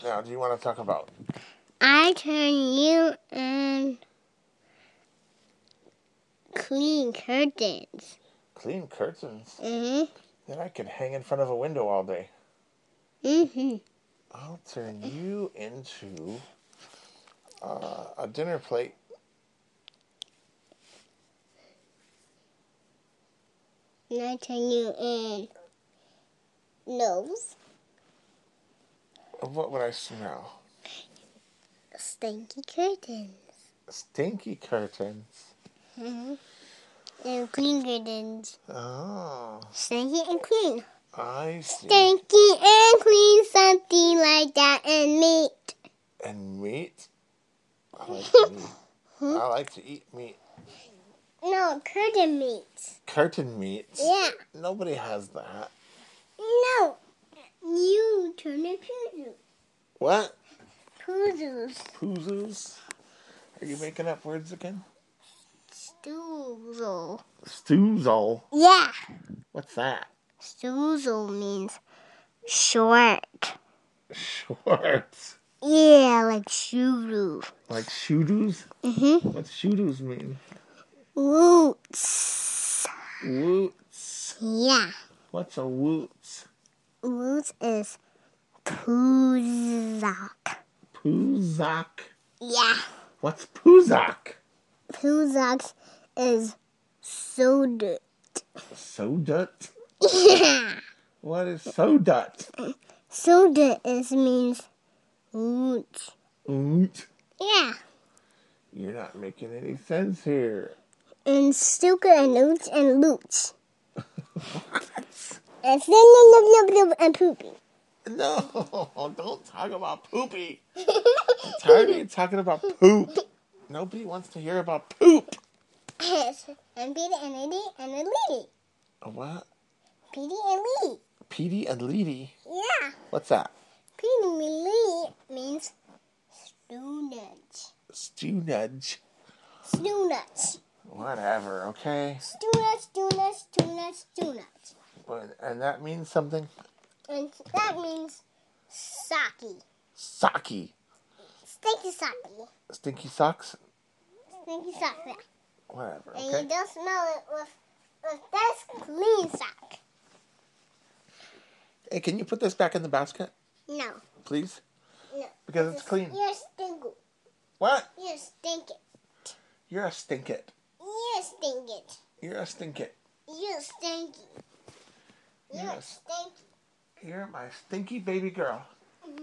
Now, do you want to talk about? I turn you and clean curtains. Clean curtains? Mm-hmm. Then I could hang in front of a window all day. Mm-hmm. I'll turn you into a dinner plate. And I turn you in nose. What would I smell? Stinky curtains. Stinky curtains. Mm-hmm. And clean curtains. Oh. Stinky and clean. I see. Stinky and clean, something like that, and meat. And meat? I like meat. I like to eat meat. No, curtain meat. Curtain meat? Yeah. Nobody has that. No. You turn it poozles. What? Poozles. Poozles? Are you making up words again? Stoozle. Stoozle? Yeah. What's that? Stoozle means short. Shorts. Yeah, like shoo-doo. Like shoe-doos? Mm-hmm. What's shoe-doos mean? Woots. Woots. Yeah. What's a woots? Woots is Poozak. Poozak. Yeah. What's Poozak? Poozak is soda. Sodut? Yeah. What is sodut? Soda means woots. Oot. Yeah. You're not making any sense here. And Stuka and Oots and Loots. What? And poopy. No, don't talk about poopy. I'm tired of you talking about poop. Nobody wants to hear about poop. And Petey and Edie and a Lady. A what? Petey and Lee. Petey and Leedy? Yeah. What's that? Petey and Lee means students. Stew-nudge. Students. Whatever, okay? Students. And that means something? And that means sake. Sake. Stinky sake. Stinky socks? Stinky sake. Yeah. Whatever, And okay? you don't smell it with this clean sock. Hey, can you put this back in the basket, No. please? No. Because it's clean. You're stinky. What? You're stinky. You're a stinkit. You're stinky. You're a stinkit. You're stinky. You're Yes. stinky. You're my stinky baby girl.